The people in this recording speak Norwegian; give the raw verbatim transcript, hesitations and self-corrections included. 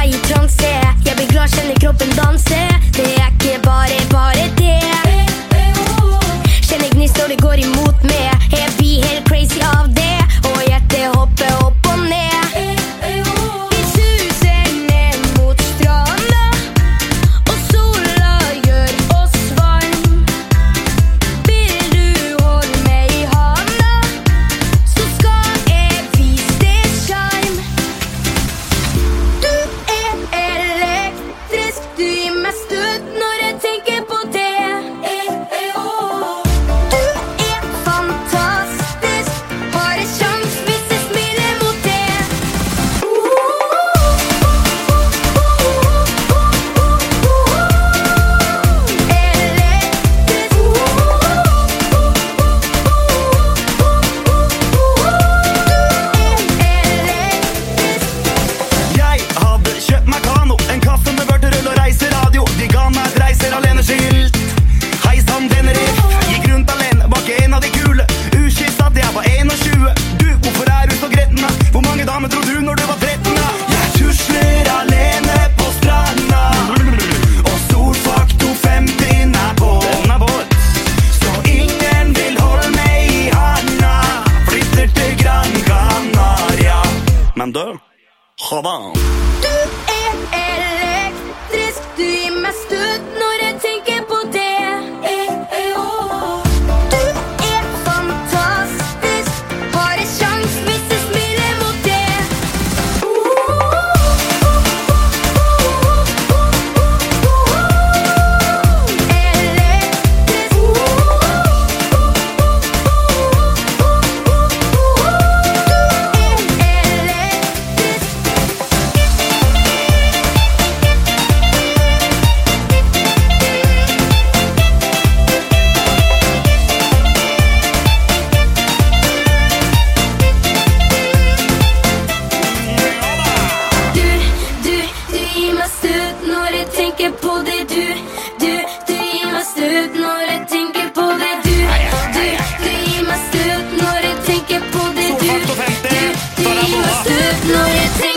meg i transe. Jeg blir glad, kjenner kroppen danse. Det er ikke bare, bare det. Kjenner gnist når det går imot meg. Jeg blir helt crazy av det. Og hjertet hopper opp og ned. Vi suser ned mot stranda, og sola gjør oss varm. Vil du holde meg i handa, så skal jeg vise deg sjarm. Du er elektrisk, du gir meg støt når jeg tenker på det. Du er fantastisk, har en sjans hvis jeg smiler mot det. Jeg hadde kjøpt meg kano, en kaffe med vørterøl og reiseradio. De ga meg et reiser alene skilt. Hei sann, denne riff. Gikk rundt alene, var ikke en av de kule. Uskilt at jeg var tjueen. Du, hvorfor er du så gretten da? Hvor mange damer tror du når du var tretten da? Jeg tusler alene på stranda, og solfaktor femti er på. Den er vår. Så ingen vil holde meg i handa. Flytter til Gran Canaria. Men du, Havan. Du er elektrisk, du gir meg støt når jeg tenker på det. Du er fantastisk, har en sjans hvis jeg smiler mot det. Du, du, du gir meg støt når jeg tenker på det. Du, du, du gir meg støt når jeg tenker på det. Du, du, du gir meg støt når jeg tenker på det. Du, du, du gir meg støt når jeg tenker